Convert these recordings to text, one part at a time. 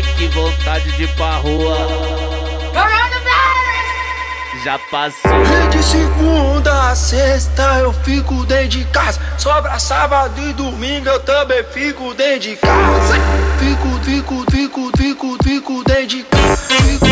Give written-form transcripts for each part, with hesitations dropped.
que vontade de ir pra rua. Já passou. De segunda a sexta eu fico dentro de casa. Sobra sábado e domingo eu também fico dentro de casa. Fico dentro de casa. Fico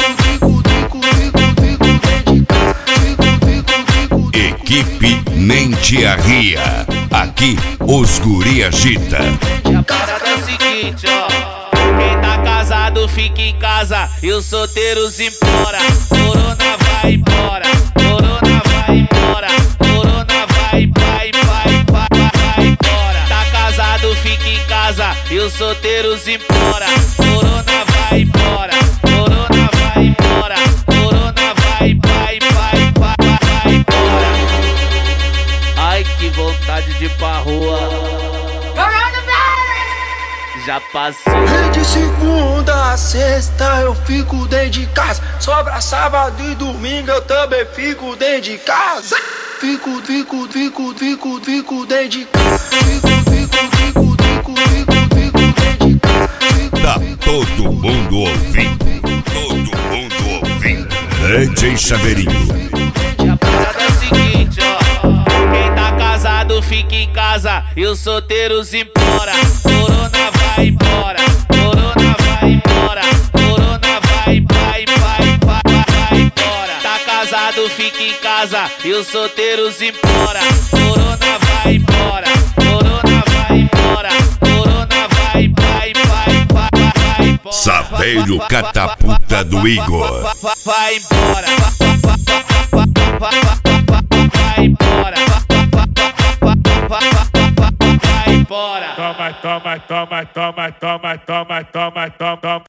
dentro de casa. Equipe Nem Te Arria. Aqui os guri agita. A parada é o seguinte, ó. Quem tá casado fica em casa e os solteiros implora. Corona vai embora, corona vai embora, corona vai embora. Tá casado fica em casa e os solteiros implora. Corona vai embora, corona vai embora, corona vai embora. Ai que vontade de ir pra rua. Já passou. De segunda a sexta eu fico dentro de casa. Sobra sábado e domingo eu também fico dentro de casa. Fico dentro de casa. Fico dentro de casa. Tá todo mundo ouvindo. Todo mundo ouvindo. DJ Chaveirinho. A parada é o seguinte, ó. Quem tá casado fica em casa e os solteiros implora. Corona vai embora, corona vai embora, corona vai embora. Tá casado fica em casa e os solteiros implora. Corona vai embora, corona vai embora, corona vai embora. Saveiro Catapulta do Igor. Vai embora, vai embora, vai embora. Toma, toma, toma, toma, toma, toma, toma, toma.